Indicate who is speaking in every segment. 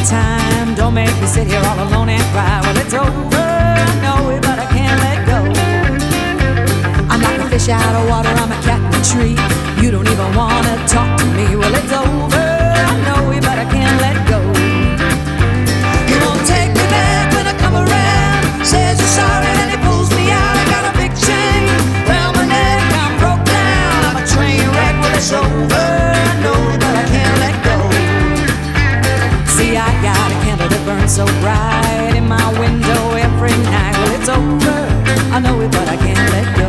Speaker 1: time. Don't make me sit here all alone and cry. Well, it's over, I know it, but I can't let go. I'm like a fish out of water, I'm a cat in a tree. You don't even wanna talk to me. Well, it's over, I know it, but I can't let go. You won't take me back when I come around. Says you're sorry and he pulls me out. I got a big chain round my neck, I'm broke down. I'm a train wreck. Well, it's over, I know it, but I can't let go. See, I got a candle that burns so bright in my window every night. Well, it's over, I know it, but I can't let go.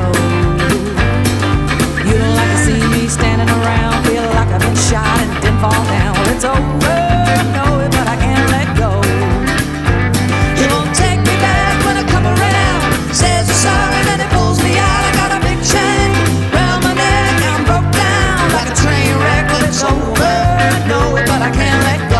Speaker 1: You don't like to see me standing around, feel like I've been shot and didn't fall down. Well, it's over, I know it, but I can't let go. You won't take me back when I come around. Says you're sorry, then it pulls me out. I got a big chain round my neck, I'm broke down like a train wreck. Well, it's over, I know it, but I can't let go.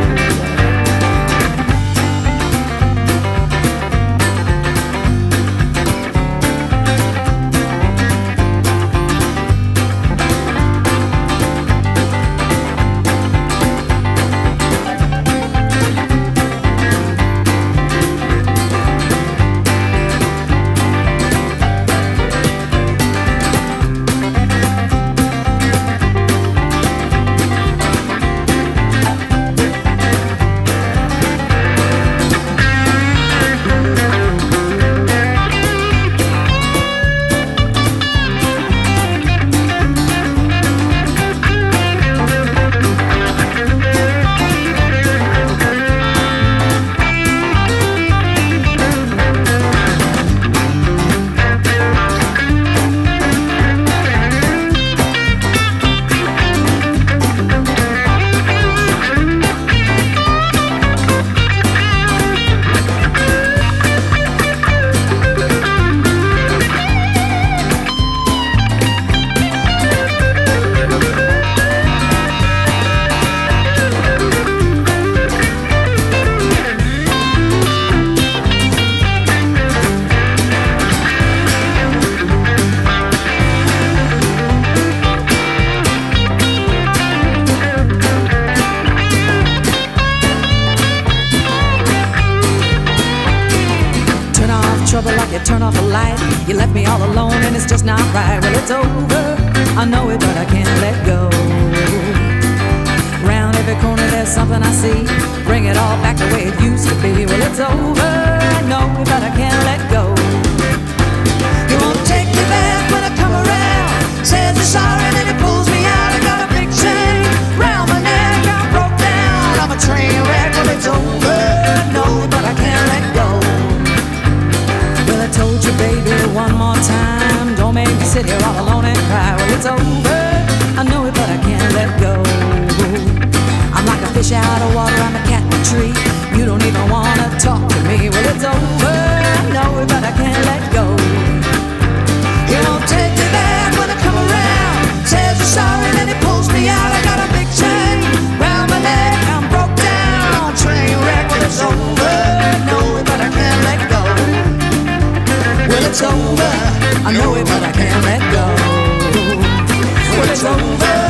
Speaker 1: Trouble like you turn off a light. You left me all alone and it's just not right. Well, it's over, I know it, but I can't let go. Round every corner there's something I see. Bring it all back the way it used to be. Well, it's over, I know it, but I can't let go. You won't take me back when I come around. Says you're sorry and then it pulls me out. I got a big chain round my neck, I'm broke down. I'm a train wreck. Well, it's over, I know it, but I can't let go. I told you, baby, one more time. Don't make me sit here all alone and cry. Well, it's over, I know it, but I can't let go. I'm like a fish out of water, I'm a cat in a tree. You don't even wanna talk to me. Well, it's over, I know it, but I can't let go. You won't take me back when I come around. Says you're sorry, then it pulls me out. I got a big chain round my neck, I'm broke down. Train wreck. Well, it's over, I know it, but I can't let go. Well, it's over, I know it, but I can't let go. Well, it's over.